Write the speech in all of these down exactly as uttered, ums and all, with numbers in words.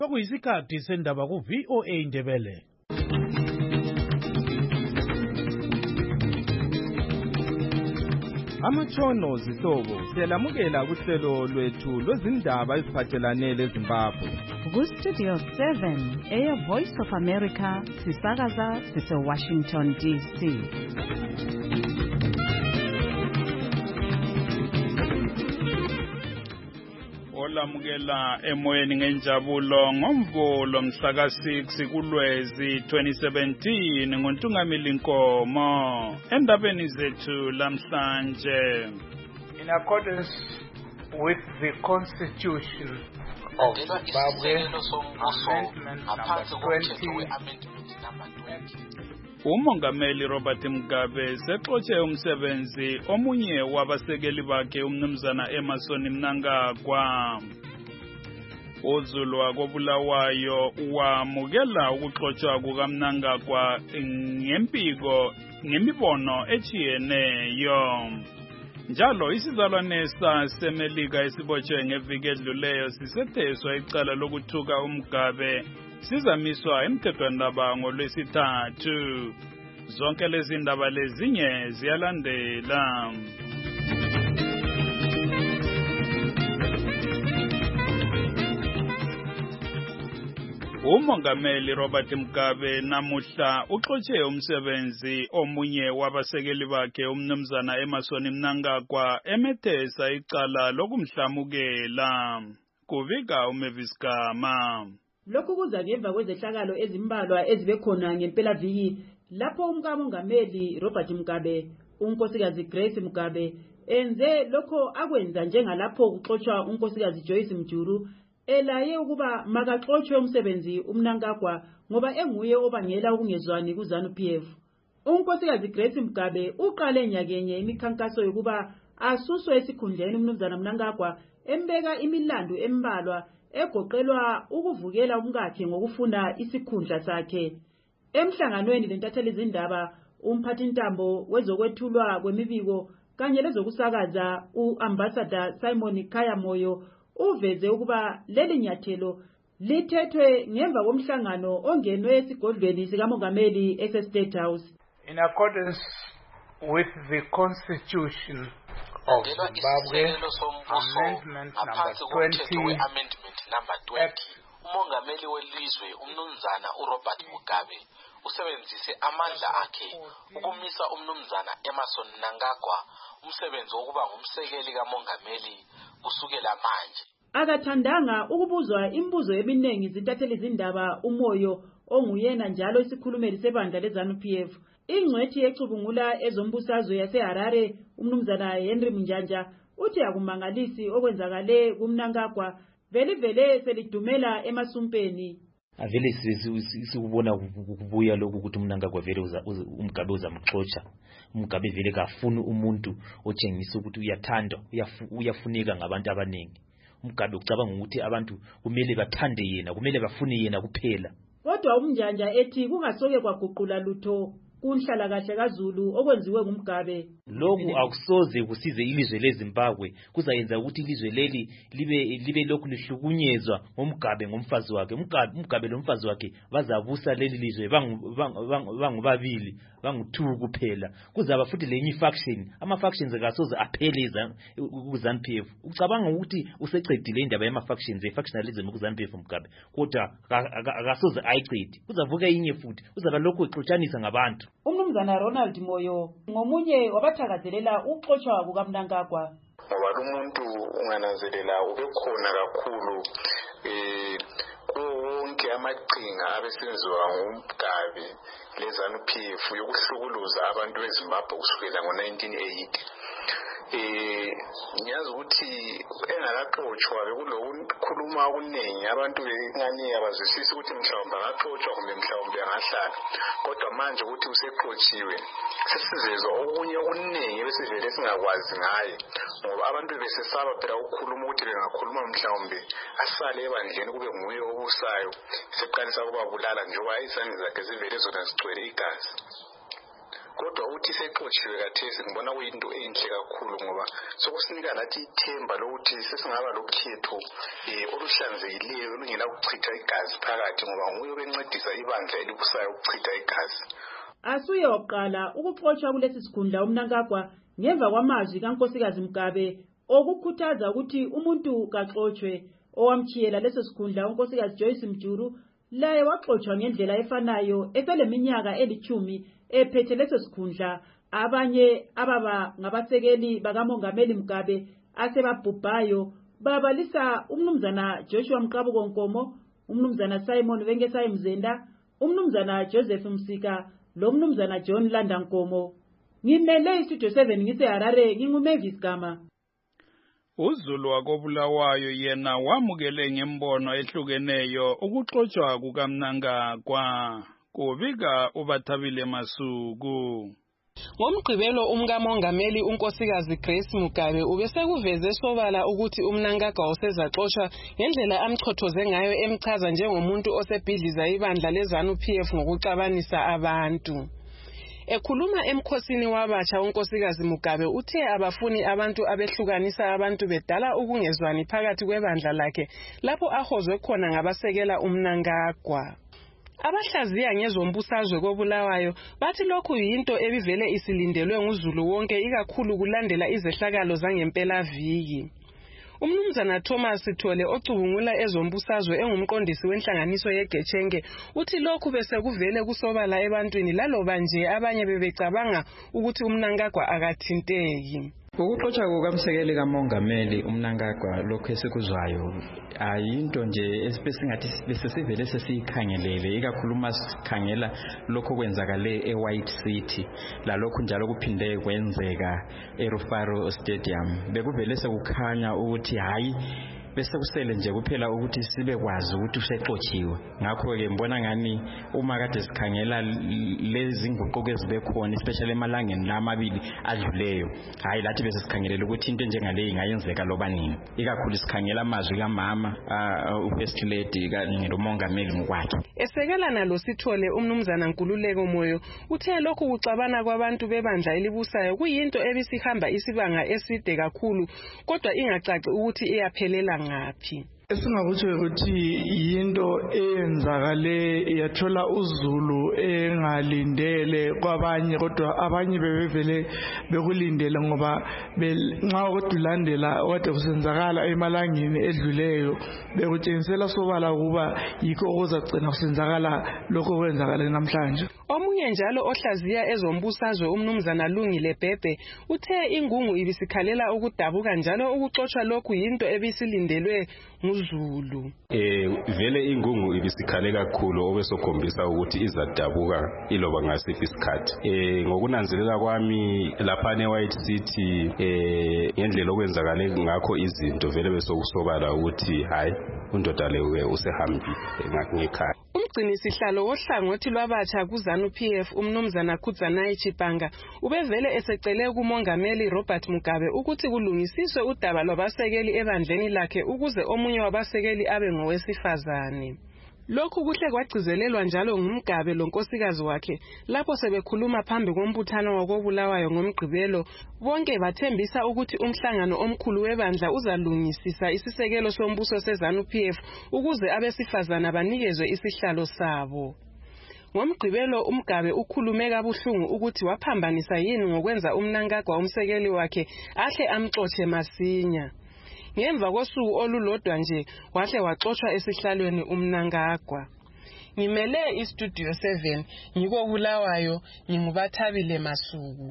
Kwakuyisikhathi sendaba ku V O A Ndebele. Amatshono zihlobo siyalamukela kuhlelo lwethu lwezindaba eziphathelane leZimbabwe. Ku Studio seven, Air Voice of America, sisakaza sise Washington D C. Olamukela emoyeni ngenjabulo ngomvulo mhla ka six kuLwezi twenty seventeen ngoNtungamili Nkomo endabeni zethu lamhlanje. In accordance with the Constitution of Zimbabwe, Amendment number twenty. Umongameli Robert Mugabe sexotshe umsebenzi omunye wabasekeli bakhe umnumzana Emmerson Mnangagwa. uZulu wakobulawayo wamukela ukuxotshwa kukaMnangagwa ngempiko ngemibono echiyeneyo. Njalo isizalwane saseMelika esibotshwe ngeviki edluleyo sisetheswa icala lokuthuka uMugabe sizamiswa emthethwandaba ngolwesithathu. Zonke lezi ndaba lezinye ziyalandela. Umongameli Robert Mugabe namuhla uxotshe umsebenzi omunye wabasekeli bakhe umnumzana Emmerson Mnangagwa emethesa icala lokumhlamukela. Kuvika uMavis Gama. Lokhu kuza ngemva kwezehlakalo ezimbalwa ezibe khona ngempela viki lapho umkamongameli Robert Mugabe, unkosikazi Grace Mugabe, enze lokho akwenza njengalapho kuxotsha unkosikazi Joyce Mjuru elaye ukuba makaxotshe umsebenzi uMnangagwa ngoba enguye obangela ukungezwani kuZANU P F. Unkosikazi Grace Mugabe uqale nyakenye imikhankaso yokuba asuswe esikhundleni umnumzana Mnangagwa embeka imilando embalwa egoqelwa ukuvukela umkakhe ngokufuna isikhundla sakhe. Emhlanganweni lentatheli izindaba umphathintambo wezokwethulwa kwemibiko kanye lezokusakaza uAmbassador Simon Khayamoyo uveze ukuba leli nyathelo lithethwe ngemva komhlangano ongenwe esigodlweni sikamongameli eseState House. In accordance with the Constitution of Zimbabwe, Amendment number twenty. Umongameli welizwe umnumzana uRobert Mugabe usebenzise amandla akhe ukumisa umnumzana Emmerson Mnangagwa umsebenzi wokuba ngumsekeli kamongameli kusukela manje. Akathandanga ukubuzwa imibuzo eminingi izintatheli izindaba umoyo onguyena njalo isikhulumeli sebandla leZANU P F. Ingcwethi ecubungula ezombusazwe yaseHarare umnumzana Henry Mnjanja uthi akumangalisi okwenzakale kuMnangagwa vele vele selidumela emasumpeni. Avele sikubona kubuya lokhu ukuthi uMnangagwa vele uMugabe uzamxotsha. uMugabe vele kafuni umuntu otshengisa ukuthi uyathandwa uyafuneka ngabantu abaningi. uMugabe ucabanga ukuthi abantu kumele bathande yena, kumele bafune yena kuphela. Kodwa uMnjanja ethi kungasoke kwaguqula lutho kunhlala kahle kaZulu okwenziwe nguMugabe. Lokhu akusoze kusize ilizwe leZimbabwe, kuzayenza ukuthi ilizwe leli libe libe lokhu lihlukunyezwa ngoMugabe ngomfazi wakhe. uMugabe lomfazi wakhe bazabusa leli lizwe bangubabili bangu-two kuphela. Kuzaba futhi lenye faction, ama factions akasoze apheleza kuZANU P F. Ucabanga ukuthi usecedile indaba yama factions efactionalism kuZANU P F Mugabe, kodwa akasoze ayiqede. Kuzavuka inye futhi, uzaba lokhu exotshanisa ngabantu. Umnumzana Ronald Moyo ngomunye wabathakazelela ukuxotsha kukaMnangagwa. Ngoba umuntu ungananzelela ubekhona kakhulu eh konke amaqhinga abesenziwa nguMugabe leZANU P F yokuhlukuluza abantu beZimbabwe kusukela ngo nineteen eighty. Eh ngiyazi ukuthi engakaxotshwa bekulokukhuluma okuningi abantu bengani abazwisisa ukuthi mhlawumbe akaxotshwa kumbe mhlawumbe angahlala, kodwa manje ukuthi usexotshiwe sesizezwa okunye okuningi besivele singakwazi ngaye ngoba abantu besesaba phela ukukhuluma ukuthi bengakhuluma mhlawumbe asale ebandleni kube nguye obusayo seqalisa ukubabulala njengoba izandla zakhe zivele zona zigcwele igazi. kodwa uthi sexotshiwe kathesi ngibona kuyinto enhle kakhulu ngoba sokusinika lathi ithemba lokuthi sesingaba lokhetho eh oluhlanzekileyo olungela ukuchitha igazi phakathi ngoba nguye obencedisa ibandla elibusayo ukuchitha igazi. Asuye oqala ukuxotsha kulesi sikhundla uMnangagwa ngemva kwamazwi kaNkosikazi Mugabe okukhuthaza ukuthi umuntu kaxotshwe. Owamchiyela leso sikhundla uNkosikazi Joyce Mjuru laye waxotsha ngendlela efanayo eseleminyaka elithumi ephethe leso sikhundla. Abanye ababa ngabasekeli bakaMongameli Mugabe asebabhubhayo babalisa umnumzana Joshua Mqabuko Nkomo, umnumzana Simon Venkesayi Mzenda, umnumzana Joseph Msika lo mnumzana John Landa Nkomo. Ngimele istudio seven ngise Harare nginguMavis Gama. uZulu wakobulawayo yena wamukele ngembono ehlukeneyo ukuxotsha kukaMnangagwa kubika uBathabile Masuku. Ngomgqibelo umkamongameli unkosikazi Grace Mugabe ubesekuveze sobala ukuthi uMnangagwa usezaxoshwa ngendlela amchothoze ngayo emchaza njengomuntu osebhidliza ibandla leZANU P F ngokucabanisa abantu. Ekhuluma emkhosini wabatsha unkosikazi Mugabe uthe abafuni abantu abehlukanisa abantu bedala ukungezwani phakathi kwebandla lakhe lapho ahozwe khona ngabasekela uMnangagwa. Abahlaziya ngezombusazwe kobulawayo bathi lokhu yinto ebivele isilindelwe nguZulu wonke ikakhulu kulandela izehlakalo zangempela viki. Umnumzana Thomas Thole ocubungula ezombusazwe engumqondisi wenhlanganiso yeGetshenge uthi lokhu bese kuvele kusobala ebantwini laloba nje abanye bebecabanga ukuthi uMnangagwa akathinteki. Ukuxotsha kukamsekeli kamongameli uMnangagwa lokho esikuzwayo ayinto nje esibesingathi bese sivele sesiyikhangelele ikakhulu masikhangela lokho kwenzakale eWhite City la lokho njalo kuphinde kwenzeka eRufaro Stadium bekuvele sekukhanya ukuthi hayi bese kusele nje kuphela ukuthi sibe kwazi ukuthi usexotshiwe. Ngakho ke ngibona ngani uma kade sikhangela lezi nguquko ezibekhona especially emalangeni lamabili adluleyo hayi lathi bese sikhangelela ukuthi into njengale ingayenzeka loba nini ikakhulu sikhangela amazwi kamama uFirst Lady kanye nomongameli ngokwakhe. Esekela nalo Sithole umnumzana Nkululeko Moyo uthe lokhu kucabana kwabantu bebandla elibusayo kuyinto ebisihamba isibanga eside kakhulu kodwa ingacaci ukuthi iyaphelela ngaphi. Esingakutsho ukuthi yinto eyenzakale yathola uZulu engalindele kwabanye kodwa abanye bebevele bekulindele ngoba nxa ukulandela kade kusenzakala emalangeni edluleyo bekutshengisela sobala kuba yikho okuzagcina kusenzakala lokho kwenzakala namhlanje. Omunye njalo ohlaziya ezombusazwe umnumzana Lungile Bhebhe uthe ingungu ibisikhalela ukudabuka njalo ukuxotsha lokhu yinto ebisilindelwe nguZulu. Eh vele ingungu ibisikhalela kakhulu obesokhombisa ukuthi izadabuka iloba ngasiphi isikhathi. Eh ngokunanzelela kwami lapha eWhite City eh ngendlela okwenzakale ngakho izinto vele besokusobala ukuthi hayi undoda lewe usehambile ngekhaya. Umgcini sihlalo wohlangothi lwabatsha kuZANU P F umnumzana Khudzanayi Chipanga ubevele esecele kumongameli Robert Mugabe ukuthi kulungisiswe udaba lwabasekeli ebandleni lakhe ukuze omunye wabasekeli abe ngowesifazane. Lokhu kuhle kwagcizelelwa njalo ngumgabe lonkosikazi wakhe lapho sebekhuluma phambi kombuthano wakobulawayo ngomgqibelo bonke bathembisa ukuthi umhlangano omkhulu webandla uzalungisisa isisekelo sombuso seZANU P F ukuze abesifazana banikezwe isihlalo sabo. Ngomgqibelo umgabe ukhulume kabuhlungu ukuthi waphambanisa yini ngokwenza uMnangagwa umsekeli wakhe ahle amxotshe masinya. Ngemva kosuku olulodwa nje wahle waxoshwa esihlalweni uMnangagwa. Ngimele iStudio seven ngikobulawayo nginguBathabile Masuku.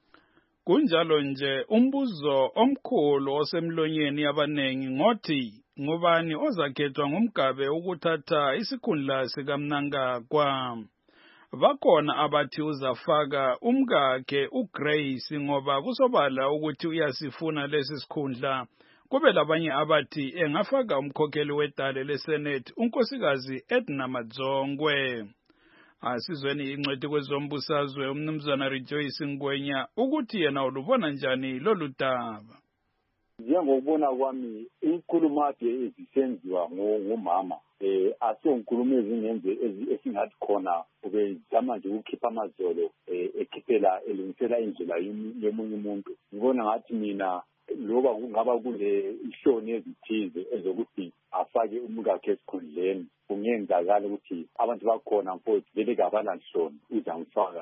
Kunjalo nje umbuzo omkhulu osemlonyeni yabanengi ngothi ngubani ozakhethwa ngumgabe ukuthatha isikhundla sikaMnangagwa. Bakhona abathi uzafaka umkakhe uGrace ngoba kusobala ukuthi uyasifuna lesi sikhundla. Kube labanye abathi engafaka umkhokheli wedale leSenate unkosikazi Edna Madzongwe. Asizweni incwadi kwezombusazwe umnumzana Rejoice Ngwenya ukuthi yena ulubona njani lolu daba. Njengokubona kwami inkulumo ade ezisenziwa ngomama eh asonkulumo ezingenze esingathi khona ubezama nje ukukhipha amazolo ekhiphela elungisela indlela yomunye umuntu. Ngibona ngathi mina loba kungaba kule ihloni ezithize ezokuthi afake umkakhe esikhundleni kungenzakala ukuthi abantu bakhona mfowethu vele kabalanhloni uzangifaka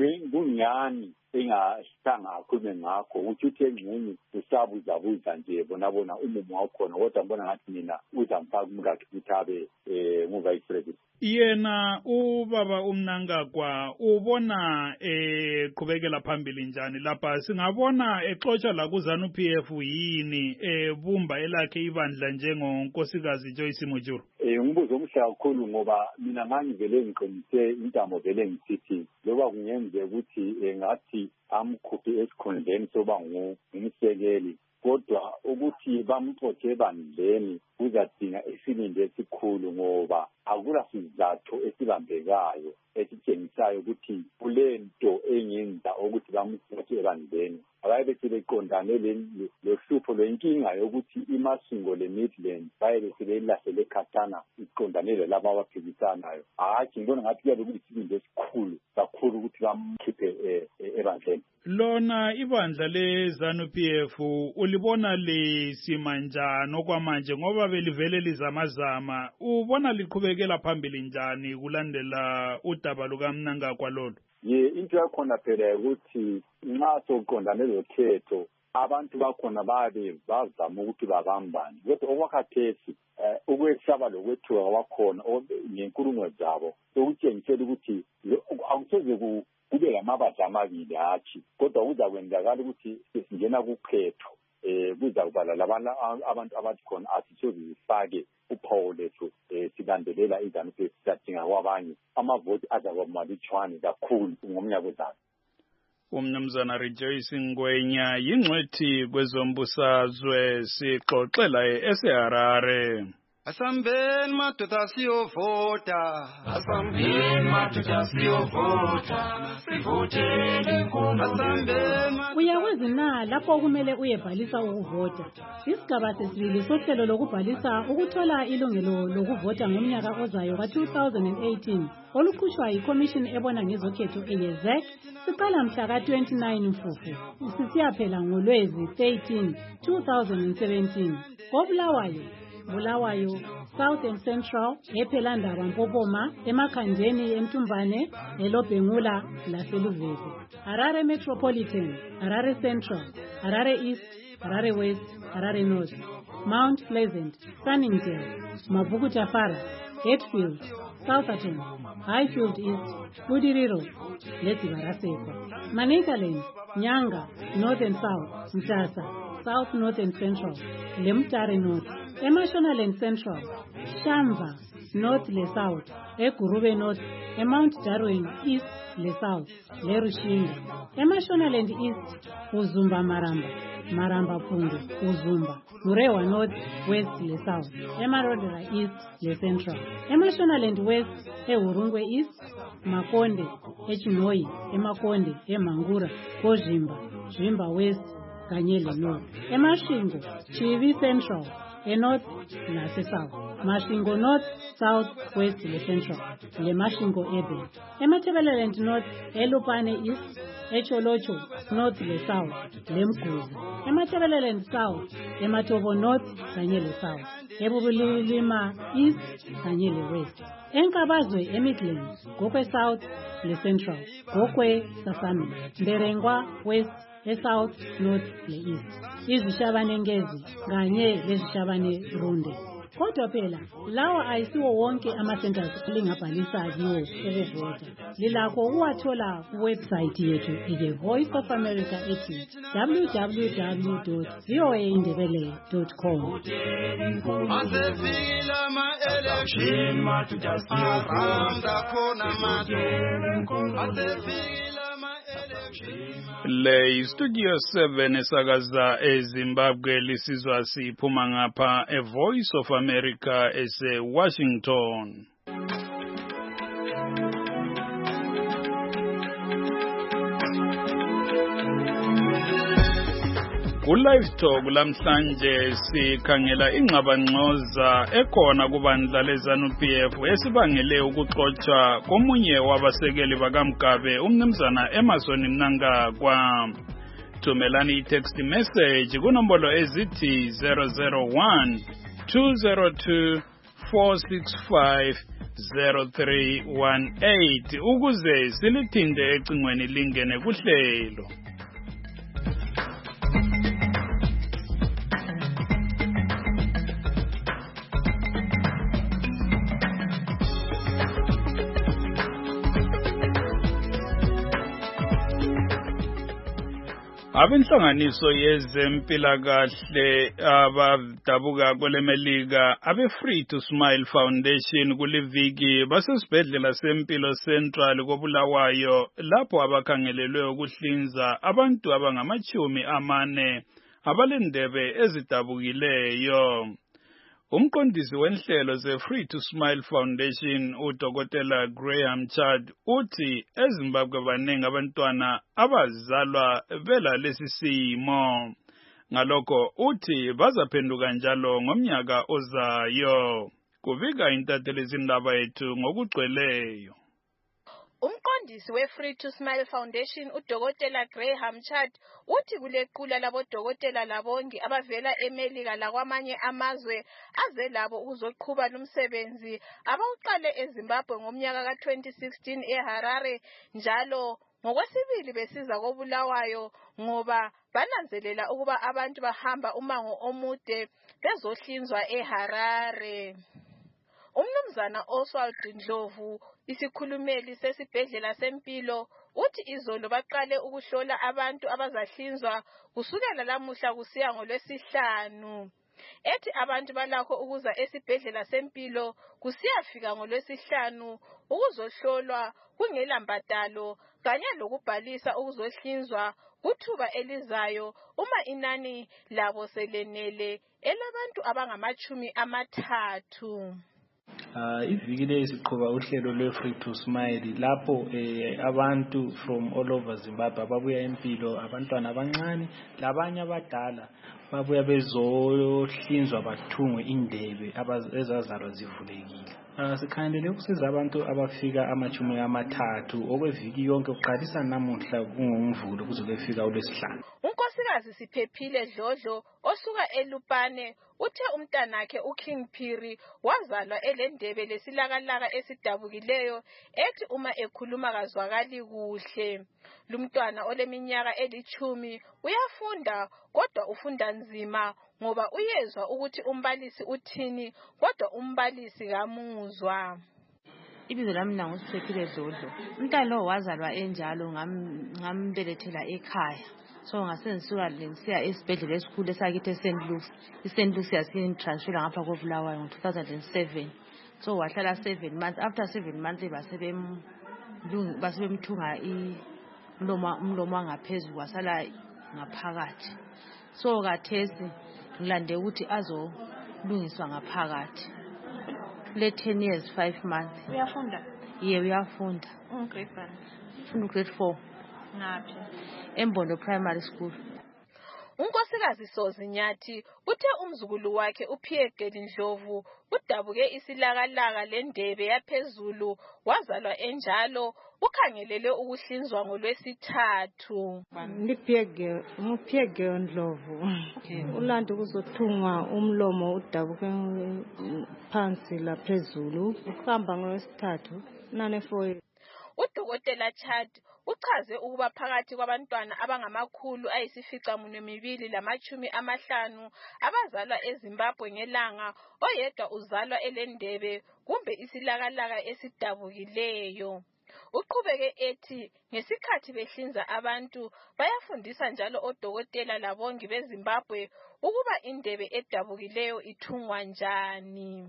ngingani engahlanga akhulume ngakho ukuthi uthi engxenye usabuzabuza nje bona bona umumo wakhona kodwa ngibona ngathi mina uzamfaka umkakhe ukuthi abe nguvice president. Yena ubaba uMnangagwa ubona eqhubekela phambili njani lapha singabona exotsha la ku ZANU P F yini ebumba elakhe ibandla njengonkosikazi Joyce Mujuru? Eh umbuzo omhle kakhulu ngoba mina ngangivele ngiqinise intamo vele ngisithi loba kungenze ukuthi ngathi amkhuphe esikhundleni soba ngumsekeli kodwa ukuthi bamxoxe bandleni kuzadinga isilinde esikhulu ngoba akula sizathu esibambekayo esitshengisayo ukuthi kulento engenza ukuthi bamxoxe bandleni abaye besebeqondane lohlupho lwenkinga yokuthi imasingo le-Midland baye besebelahlele ekhatana iqondane laba abaphikisanayo. Hayi ngibona ngathi kuyabe kuyisilinde esikhulu kakhulu ukuthi bamkhiphe ebandleni. Lona ibandla le ZANU P F ulibona lisima njani okwamanje ngoba belivele lizamazama ubona liqhubekela phambili njani kulandela udaba lukaMnangagwa lolo? Ye into yakhona phela ukuthi nxa soqondane lokhetho abantu bakhona babe bazama ukuthi babambane kodwa okwakhathesi ukwesaba lokwethuka kwakhona ngenkulumo zabo sokutshengisela ukuthi akusoze kube lamabandla amabili hatshi kodwa kuzakwenzakala ukuthi singena kukhetho eh kuza kubala labana abantu abathi khona asisoze sifake uphawu lethu silandelela izanu sesidinga kwabanye amavoti azakwamalitshwane kakhulu ngomnyaka ozayo. Umnumzana Rejoice Ngwenya yingcwethi kwezombusazwe sixoxela eSeharare. Asambeni madoda siyovota, asambeni madoda siyovota, sivoteni inkumbi. Asambeni uyakwazi na lapho kumele uyebhalisa ukuvota. Isigaba sesibili sohlelo lokubhalisa ukuthola ilungelo lokuvota ngomnyaka ozayo ka two thousand eighteen oluqhushwa yiCommission ebona ngezokhetho eYezek siqala mhla ka twenty-nine Mfumfu sisiyaphela ngoLwezi thirteen two thousand seventeen. Kobulawayo Bulawayo, South and Central, ePhelandaba Mpopoma, eMakhandeni eMtumbane, eLobhengula laseLuvezi. Harare Metropolitan, Harare Central, Harare East, Harare West, Harare North, Mount Pleasant, Sunningdale, Mabukutafara, Hatfield, Southerton, Highfield East, Budiriro, Letibaraseko. Manicaland, Nyanga, North and South, Mtasa, South North and Central, Lemtare North, Emashonaland Central, Shamba, North le South, Egurube North, Mount Darwin East le South, Lerushinga, Emashonaland East, Uzumba Maramba, Maramba Pungu, Uzumba, Murewa North, West le South, Emarodera East le Central, Emashonaland West, Eurungwe East, Makonde, Echinoi, Emakonde, Emangura, Kozimba, Zvimba West, Kanyele North, Emashingo, Chivi Central, eNorth nase-South, Mashingo North, South, West le Central, le Mashingo Ebe. eMatabeleland North, eLupane East, eCholocho North le South, le Mguzi. eMatabeleland South, eMatobo North kanye le South, eBubulilima East kanye le West. eNkabazwe eMidlands, Gokwe South le Central, Gokwe Sasami, Mberengwa West, eSouth, North le East. Izishabane ngezi kanye lezishabane runde. Kodwa phela lawa ayisiwo wonke ama-centers lingabhalisa kiwo ukuvota. Lilakho ukuwathola kuwebsite yethu i-The Voice of America ethi w w w dot v o a indebele dot com. Asefila ma-election aranda khona mato. Asefila le studio seven esakaza eZimbabwe lisizwa siphuma ngapha e Voice of America ese Washington. Ku-Live Talk lamhlanje sikhangela ingxabangxoza ekhona kubandla leZANU-P F esibangele ukuxotsha komunye wabasekeli bakaMgabe umnumzana Emmerson Mnangagwa. Thumelani i-text message kunombolo ezithi zero zero one two zero two four six five zero three one eight ukuze silithinde ecingweni lingene kuhlelo. Abenhlanganiso yezempilakahle abadabuka kwelemelika abe Free to Smile Foundation kuliviki basesibhedlela sempilo Central koBulawayo lapho abakhangelelwe ukuhlinza abantu abangamachumi amane abalendebe ezidabukileyo. Umqondisi wenhlelo ze Free to Smile Foundation uDokotela Graham Chad uthi eZimbabwe baningi abantwana abazalwa bela lesi simo. Ngalokho uthi bazaphenduka njalo ngomnyaka ozayo. Kuvika intatheli izindaba yethu ngokugcweleyo. Umqondisi we-Free to Smile Foundation uDokotela Graham Chad uthi kulequla labodokotela labongi abavela eMelika lakwamanye amazwe aze labo ukuzoqhuba lumsebenzi abawuqale eZimbabwe ngomnyaka ka twenty sixteen eHarare njalo ngokwesibili besiza koBulawayo ngoba bananzelela ukuba abantu bahamba umango omude bezohlinzwa eHarare. Umnumzana Oswald Ndlovu isikhulumeli sesibhedlela sempilo uthi izolo baqale ukuhlola abantu abazahlinzwa kusukela lamuhla kusiya ngolwesihlanu. Ethi abantu balakho ukuza esibhedlela sempilo kusiyafika ngolwesihlanu ukuzohlolwa kungela mbadalo kanye lokubhalisa ukuzohlinzwa kuthuba elizayo uma inani labo selenele elabantu abangamachumi amathathu. Uh, iviki le siqhuba uhlelo lwe-Free to Smile lapho eh, abantu from all over Zimbabwe ababuya empilo abantwana abancane labanye abadala babuya bezohlinzwa bathungwe indebe ezazalwa zivulekile. Uh, sikhangelele ukusiza abantu abafika amachumi amathathu okweviki yonke uqalisa namuhla kungomvulo kuzokufika uLwesihlanu. Unkosikazi Siphephile Dlodlo osuka eLupane uthe umntanakhe uKing Phiri wazalwa elendebe lesilakalaka esidabukileyo ethi uma ekhuluma kazwakali kuhle. Lumntwana oleminyaka elithumi uyafunda kodwa ufunda nzima ngoba uyezwa ukuthi umbalisi uthini kodwa umbalisi kamuzwa. Ibizo lami nanguSiphephile Dlodlo. Umntwana lo wazalwa enjalo ngambelethela ekhaya. So ngasengisuka ngisiya esibhedlela esikhulu esakithi eSaint Luke's. iSaint Luke's yasintransfera ngapha koBulawayo ngo two thousand seven. So wahlala seven months. After seven months basebem basebemthunga umlomo umlomo wangaphezulu wasala ngaphakathi. So kathesi ngilande ukuthi azolungiswa ngaphakathi. Le ten years five months. Uyafunda? Yebo uyafunda. Ungrade one. Ufunda grade four. Ngaphi? Embondo Primary School. Unkosikazi Sozinyathi uthe umzukulu wakhe uPierre Ndlovu udabuke isilakalaka lendebe yaphezulu wazalwa enjalo ukhangelele ukuhlinzwa ngolwesithathu. Ngipierre uPierre Ndlovu ulanda ukuzothungwa umlomo udabuke phansi laphezulu ukuhamba ngolwesithathu nane four. Udokotela Chad uchaze ukuba phakathi kwabantwana abangamakhulu ayisifica munye lamachumi amahlanu abazalwa eZimbabwe ngelanga oyedwa uzalwa elendebe kumbe isilakalaka esidabukileyo. Uqhubeke ethi ngesikhathi behlinza abantu bayafundisa njalo odokotela labongi beZimbabwe ukuba indebe edabukileyo ithungwa njani.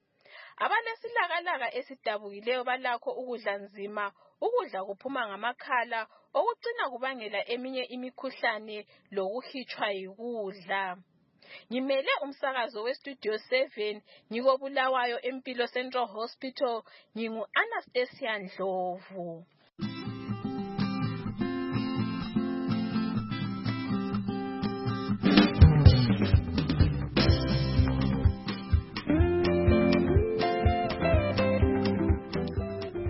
Abalesilakalaka esidabukileyo balakho ukudla nzima ukudla kuphuma ngamakhala okucina kubangela eminye imikhuhlane lokuhitshwa yikudla. Ngimele umsakazo weStudio seven ngikobulawayo eMpilo Central Hospital ngingu Anastasia Ndlovu.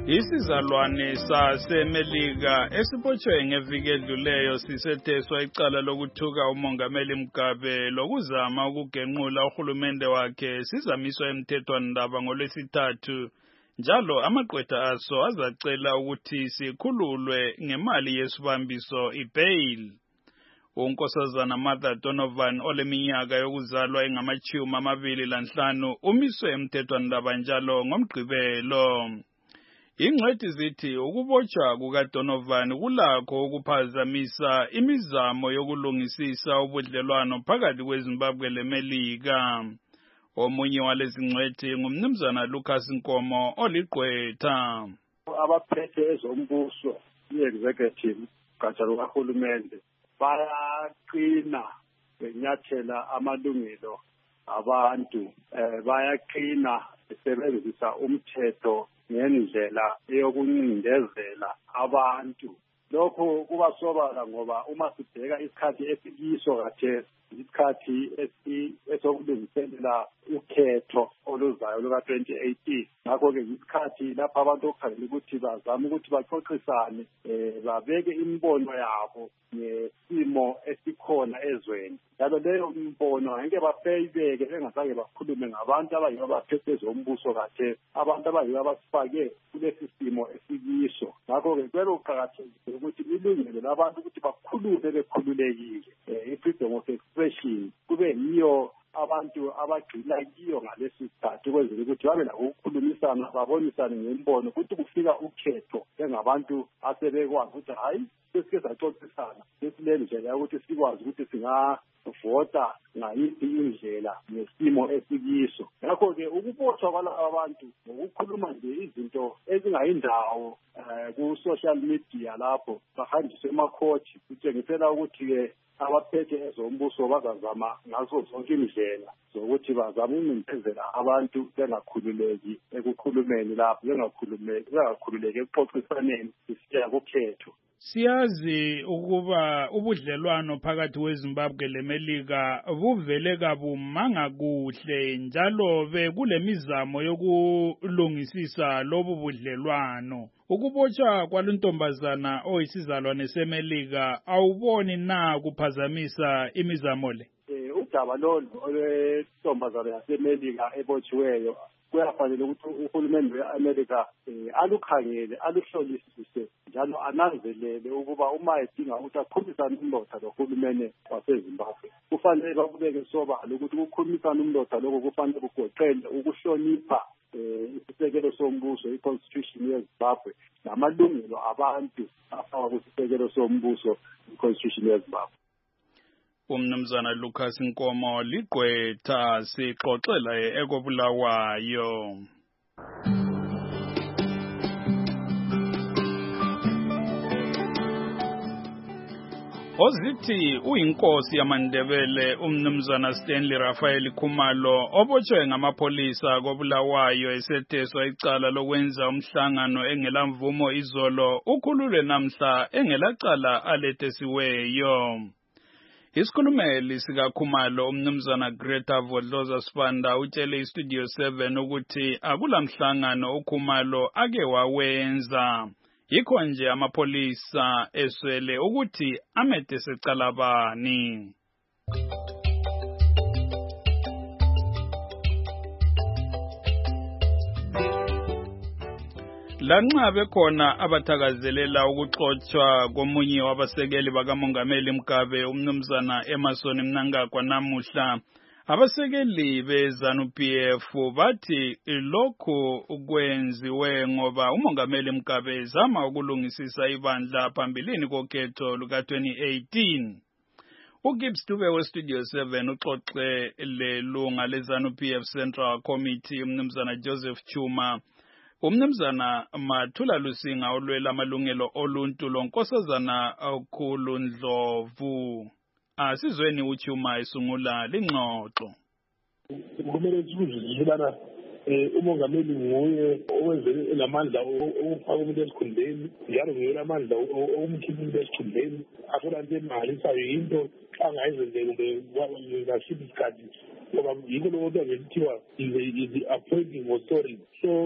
Isizalwane saseMelika esibotshwe ngeviki edluleyo sisetheswa icala lokuthuka umongameli Mugabe lokuzama ukugenqula uhulumende wakhe sizamiswa emthethwandaba ngolwesithathu. Njalo amagqwetha aso azacela ukuthi sikhululwe ngemali yesibambiso ibail. Unkosazana Martha Donovan oleminyaka yokuzalwa engamachumi amabili lanhlanu umiswe emthethwandaba njalo ngomgqibelo. Ingcwethi zithi ukubotshwa kukaDonovan kulakho ukuphazamisa imizamo yokulungisisa ubudlelwano phakathi kweZimbabwe leMelika. Omunye walezi ngcwethi ngumnumzana Lucas Nkomo oligqwetha. Abaphethe ezombuso i-executive gatsha lukahulumende bayaqina benyathela amalungelo abantu, bayaqina besebenzisa umthetho ngendlela yokuncindezela abantu. Lokho kubasobala ngoba uma sibheka isikhathi esikiso khathesi isikhathi esokulungiselela ukhetho oluzayo luka twenty eighteen. Ngakho-ke isikhathi lapho abantu okukhangela ukuthi bazame ukuthi baxoxisane, babeke imibono yabo ngesimo esikhona ezweni. Njalo leyo mibono ngeke bafeyibeke bengazange bakhulume ngabantu abayibo abaphethe ezombuso khathesi, abantu abayibo abasifake kulesi simo esikiso. Ngakho-ke kwelo kuqakathekile ukuthi ilungelo labantu ukuthi bakhulume bekhululekile, i-freedom of expression kube yiyo abantu abagcina kiyo ngalesi sikhathi ukwenzela ukuthi babe lakho ukukhulumisana babonisane ngembono ukuthi kufika ukhetho bengabantu asebekwazi ukuthi hayi sesike saxoxisana sesilele ndlela yokuthi sikwazi ukuthi singavota ngayiphi indlela nesimo esikiso. Ngakho-ke ukubotshwa kwalaba abantu ngokukhuluma nje izinto ezingayindawo ku-social media lapho bahanjiswe emakhoti kutshengisela ukuthi-ke abaphethe ezombuso bazazama ngazo zonke indlela zokuthi bazame ukuncintisela abantu bengakhululeki ekukhulumeni lapho, bengakhululeki ekuxoxisaneni sisiya kukhetho. Siyazi ukuba ubudlelwano phakathi kweZimbabwe leMelika buvele kabumanga kuhle njalo bekulemizamo yokulungisisa lobu budlelwano. Ukubotshwa kwaluntombazana oyisizalwane seMelika awuboni na kuphazamisa imizamo le? Eh udaba lolu olwentombazana yaseMelika ebotshiweyo kuyafanele ukuthi uhulumeni we-America alukhangele aluhlolisise njalo ananzelele ukuba uma edinga ukuthi akhulumisane umlotha lohulumeni waseZimbabwe kufanele bakubeke sobala ukuthi ukukhulumisana umlotha lokho kufanele kugoqele ukuhlonipha isisekelo sombuso i-constitution yeZimbabwe namalungelo abantu afaka kusisekelo sombuso i-constitution yeZimbabwe. Umnumzana Lucas Nkomo ligqwetha sixoxela ekobulawayo. Ozithi uyinkosi yamaNdebele umnumzana Stanley Raphael Khumalo obotshwe ngamapolisa kobulawayo esetheswa icala lokwenza umhlangano engelamvumo izolo ukhululwe namhla engelacala alethesiweyo. Isikhulumeli sikaKhumalo umnumzana Greta Vodloza Sibanda utshele iStudio seven ukuthi akulamhlangano uKhumalo ake wawenza. Yikho nje amapolisa eswele ukuthi amete secala bani. Lanxa bekhona abathakazelela ukuxoxwa komunye wabasekeli bakamongameli Mugabe umnumzana Emmerson Mnangagwa namuhla, abasekeli beZANU-P F bathi lokhu kwenziwe ngoba umongameli Mugabe ezama ukulungisisa ibandla phambilini kokhetho luka twenty eighteen. uGibbs Dube weStudio seven uxoxe lelunga leZANU-P F Central Committee umnumzana Joseph Chuma. Umnumzana Mathula Lusinga olwela amalungelo oluntu lonkosazana uKhulu Ndlovu. Asizweni uChuma esungula lingxoxo. Kumele sikuzizilana umongameli nguye owenze lamandla okufaka umuntu esikhundleni, njalo nguye lamandla okumkhipha umuntu esikhundleni. Asola nje imali sayo into angayizenzela kumbe ngasiphi isikhathi ngoba yinto lokho kuthiwa is the appointing authority. So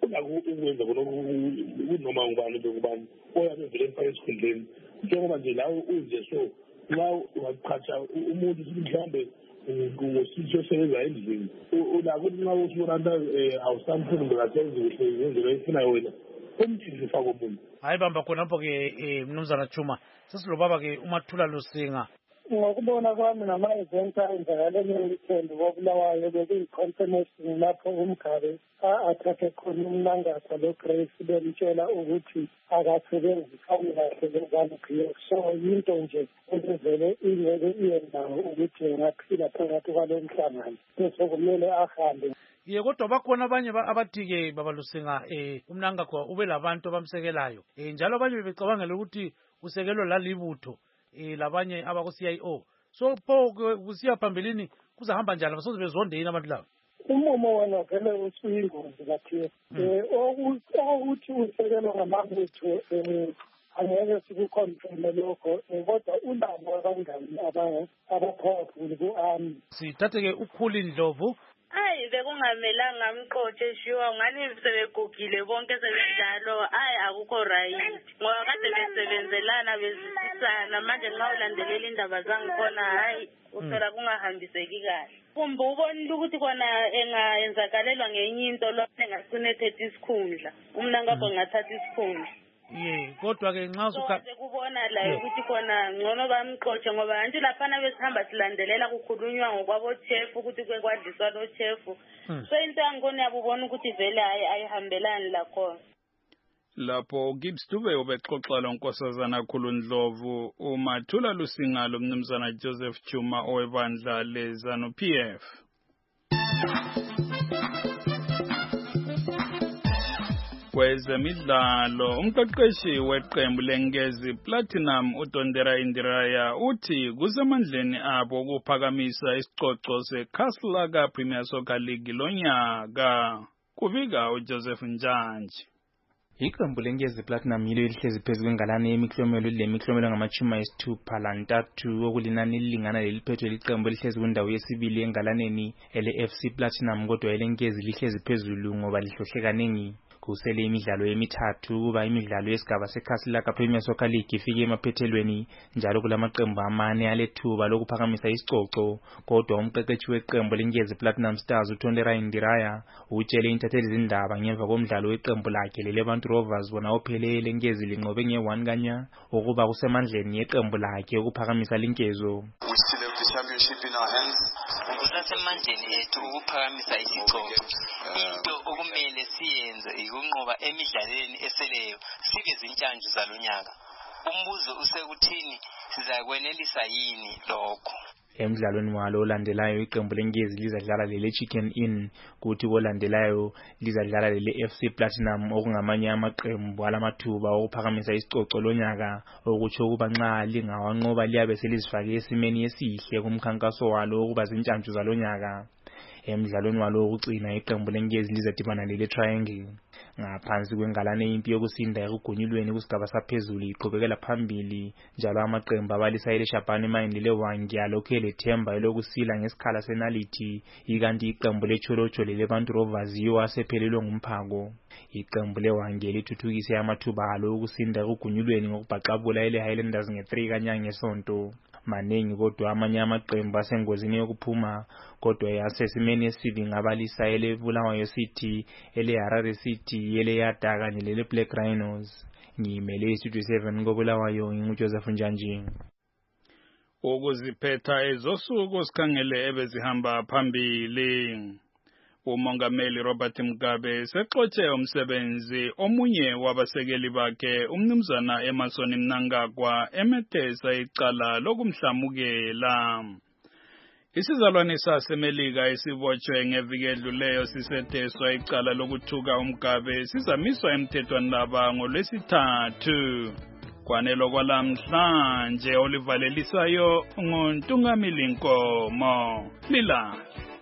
olako ukwenza khona kunoma ngubani bekubani oyabe vele emfaka esikhundleni njengoba nje lawo unje so nxa ungachacha umuntu mhlawumbe ngosisi osebenza endlini ulako ukuthi nxa usubona awusamfuni ngakasenzi kuhle ngendlela eyifunayo wena umthini ufaka umuntu hayi bamba khonapho-ke mnumzana Chuma sesilobaba-ke uMathula Lusinga. Ngokubona kwami ngama-event ayenzakale nge-weekend koBulawayo bekuyi-confirmation lapho uMgabe a-athathe khona umnangagwa lo-Grace bemtshela ukuthi akasebenzisani kahle le-ZANU-P F. So yinto nje ebevele ingeke iye ndawo ukuthi engaphila phakathi kwalo mhlangano bese kumele ahambe. Ye kodwa bakhona abanye abathi-ke baba Lusinga um umnangagwa ube labantu abamsekelayo um njalo abanye bebecabangela ukuthi usekelo lalibutho eh labanye abaku-C I O. So pho kusiya phambilini kuzahamba njani basoze bezondeni abantu laba? Umumo wona vele usuyingozi kathi eh ukuthi usekelwa ngamabutho eh angeke sikucontrole lokho kodwa ulabo abangani aba abaphawula ku-army. Sithathe-ke uKhuli Ndlovu. Hayi bekungamelanga ngamqotshe shiwa ngani sebegugile bonke sebenjalo hayi akukho right ngoba kade besebenzelana bezisana manje nxa ulandelela indaba zangikhona hayi uthola kungahambiseki kahle kumbe ubonile ukuthi kona engayenzakalelwa ngenye into lo engagcine ethethe isikhundla umnangagwa ngathatha isikhundla. Ye kodwa ke nxa usukha kubona la ukuthi khona ngcono bamqotshe ngoba anti laphana besihamba silandelela kukhulunywa ngokwabo chef ukuthi kwekwadliswa lo chef so into yangona yabubona ukuthi vele hayi ayihambelani la khona. Lapho Gibbs Dube ubexoxa lonkosazana Khulu Ndlovu uMathula Lusinga lo mnumzana Joseph Chuma owebandla leZANU-P F. Kwezemidlalo umqeqeshi weqembu leNgezi Platinum uDondera Indiraya uthi kusemandleni abo ukuphakamisa isicoco seKhaslaga Premier Soccer League lonyaka. Kubika uJoseph Njanji. Iqembu leNgezi Platinum yilo elihlezi phezu kwengalane yemiklomelo lemiklomelo ngamachumi ayisithupha lantathu okulinani lilingana leliphethwe liqembu elihlezi kwindawo yesibili engalaneni ele F C Platinum kodwa eleNgezi lihlezi phezulu ngoba lihlohle kaningi. Kusele imidlalo emithathu kuba imidlalo yesigaba seKhaslaga Premier Soccer League ifike emaphethelweni njalo kulamaqembu amane alethuba lokuphakamisa isicoco kodwa umqeqeshi weqembu leNgezi Platinum Stars uDondera Indiraya utshele intatheli zindaba ngemva komdlalo weqembu lakhe leLevant Rovers bona ophelele leNgezi linqobe nge one kanya ukuba kusemandleni yeqembu lakhe ukuphakamisa linkezo. Kusasemandleni ethu ukuphakamisa isicoco. Into okumele siyenze ikunqoba emidlalweni eseleyo sibe zintshantshu zalonyaka. Umbuzo usekuthini sizakwenelisa yini lokho? Emidlalweni walo olandelayo iqembu leNgezi lizadlala lele Chicken Inn kuthi kolandelayo lizadlala lele F C Platinum okungamanye amaqembu alamathuba okuphakamisa isicoco lonyaka okutsho ukuba nxa lingawanqoba liyabe selizifake esimeni esihle kumkhankaso walo ukuba zintshantshu zalonyaka. Emidlalweni walo wokucina iqembu leNgezi lizadibana lele Triangle ngaphansi kwengalane impi yokusinda ekugunyulweni kusigaba saphezulu iqhubekela phambili njalo amaqembu abalisa ele Shabane Mine le Wangi alokhu elethemba elokusila ngesikhala senalithi ikanti iqembu leCholocho leLevant Rovers yiwo asephelelwe ngumphako. Iqembu leWangi lithuthukise amathuba alo okusinda ekugunyulweni ngokubhaqabula ele Highlanders nge three kanyanga ngesonto. Maningi kodwa amanye amaqembu asengozini yokuphuma kodwa yasesimeni esibi ngabalisa ele Bulawayo City ele Harare City ele Yata kanye lele Black Rhinos. Ngimele Studio seven koBulawayo nginguJoseph Njanji. Ukuziphetha ezosuku sikhangele ebezihamba phambili. Umongameli Robert Mugabe sexotshe umsebenzi omunye wabasekeli bakhe umnumzana Emmerson Mnangagwa emethesa icala lokumhlamukela. Isizalwane saseMelika esibotshwe ngeviki edluleyo sisetheswa icala lokuthuka uMugabe sizamiswa emthethweni laba ngolwesithathu. Kwanelo kwalamhlanje olivalelisayo nguNtungamili Nkomo. Lila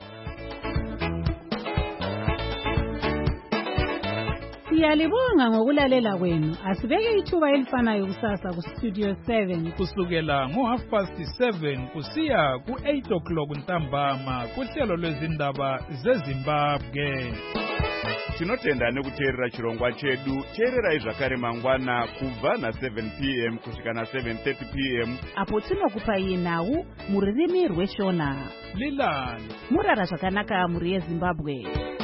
Siyalibonga ngokulalela kwenu. Asibeke ithuba elifanayo kusasa ku Studio seven kusukela ngo half past seven kusiya ku eight o'clock ntambama kuhlelo lwezindaba zeZimbabwe. tinotenda nekuteerera chirongwa chedu. Teererai zvakare mangwana kubva na seven p m kusvika na seven thirty p m apo tinokupai nhau mururimi rweshona. Lilan murara zvakanaka muri yeZimbabwe.